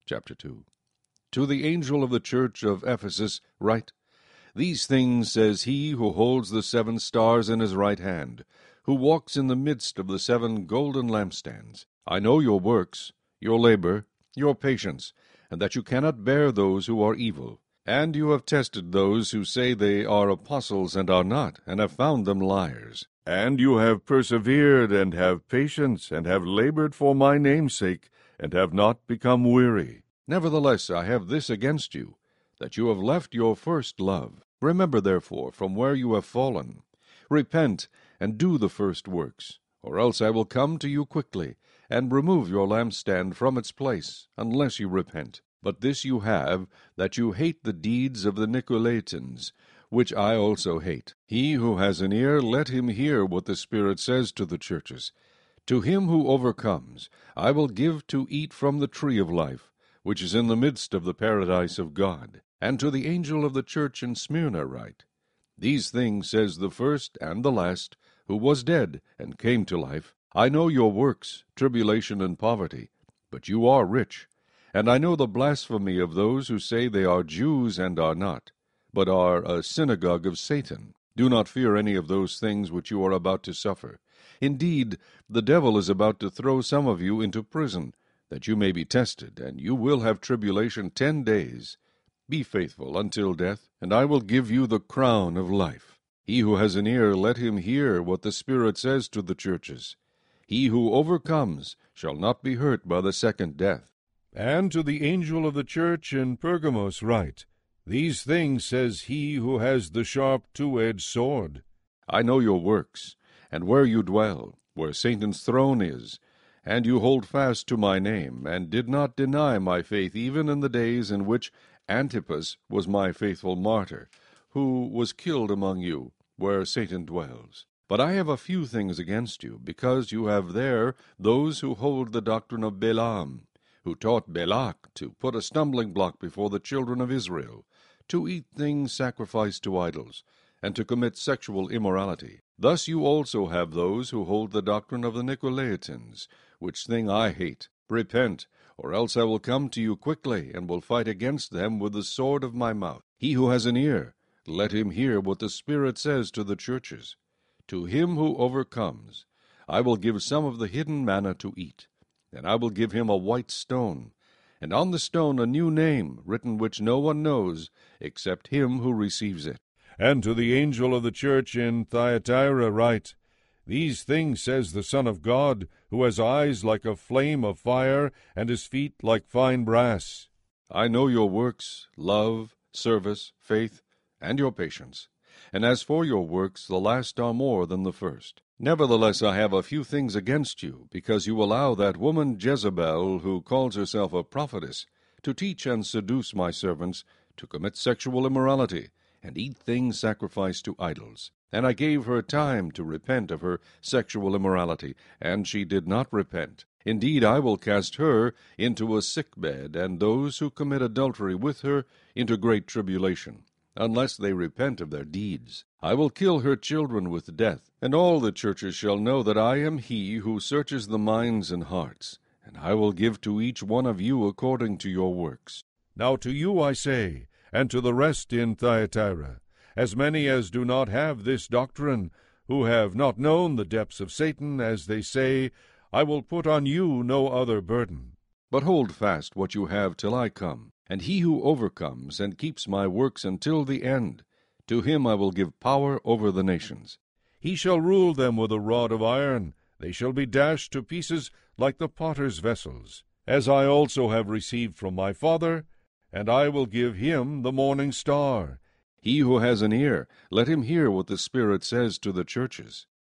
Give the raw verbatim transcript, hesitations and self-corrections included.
Chapter two. To the angel of the church of Ephesus write, These things says he who holds the seven stars in his right hand, who walks in the midst of the seven golden lampstands. I know your works, your labor, your patience, and that you cannot bear those who are evil. And you have tested those who say they are apostles and are not, and have found them liars. And you have persevered, and have patience, and have labored for my name's sake, and have not become weary. Nevertheless, I have this against you, that you have left your first love. Remember, therefore, from where you have fallen. Repent, and do the first works, or else I will come to you quickly, and remove your lampstand from its place, unless you repent. But this you have, that you hate the deeds of the Nicolaitans, which I also hate. He who has an ear, let him hear what the Spirit says to the churches. To him who overcomes, I will give to eat from the tree of life, which is in the midst of the paradise of God. And to the angel of the church in Smyrna write, These things says the first and the last, who was dead and came to life. I know your works, tribulation and poverty, but you are rich. And I know the blasphemy of those who say they are Jews and are not, but are a synagogue of Satan. Do not fear any of those things which you are about to suffer. Indeed, the devil is about to throw some of you into prison, that you may be tested, and you will have tribulation ten days. Be faithful until death, and I will give you the crown of life. He who has an ear, let him hear what the Spirit says to the churches. He who overcomes shall not be hurt by the second death. And to the angel of the church in Pergamos write, These things says he who has the sharp two-edged sword. I know your works, and where you dwell, where Satan's throne is, and you hold fast to my name, and did not deny my faith even in the days in which Antipas was my faithful martyr, who was killed among you, where Satan dwells. But I have a few things against you, because you have there those who hold the doctrine of Balaam, who taught Balak to put a stumbling block before the children of Israel, to eat things sacrificed to idols, and to commit sexual immorality. Thus you also have those who hold the doctrine of the Nicolaitans, which thing I hate. Repent, or else I will come to you quickly, and will fight against them with the sword of my mouth. He who has an ear, let him hear what the Spirit says to the churches. To him who overcomes, I will give some of the hidden manna to eat. And I will give him a white stone, and on the stone a new name, written which no one knows, except him who receives it. And to the angel of the church in Thyatira write, These things says the Son of God, who has eyes like a flame of fire, and his feet like fine brass. I know your works, love, service, faith, and your patience. And as for your works, the last are more than the first. Nevertheless, I have a few things against you, because you allow that woman Jezebel, who calls herself a prophetess, to teach and seduce my servants, to commit sexual immorality, and eat things sacrificed to idols. And I gave her time to repent of her sexual immorality, and she did not repent. Indeed, I will cast her into a sick bed, and those who commit adultery with her into great tribulation, unless they repent of their deeds. I will kill her children with death, and all the churches shall know that I am he who searches the minds and hearts, and I will give to each one of you according to your works. Now to you I say, and to the rest in Thyatira, as many as do not have this doctrine, who have not known the depths of Satan, as they say, I will put on you no other burden. But hold fast what you have till I come. And he who overcomes and keeps my works until the end, to him I will give power over the nations. He shall rule them with a rod of iron. They shall be dashed to pieces like the potter's vessels, as I also have received from my Father, and I will give him the morning star. He who has an ear, let him hear what the Spirit says to the churches.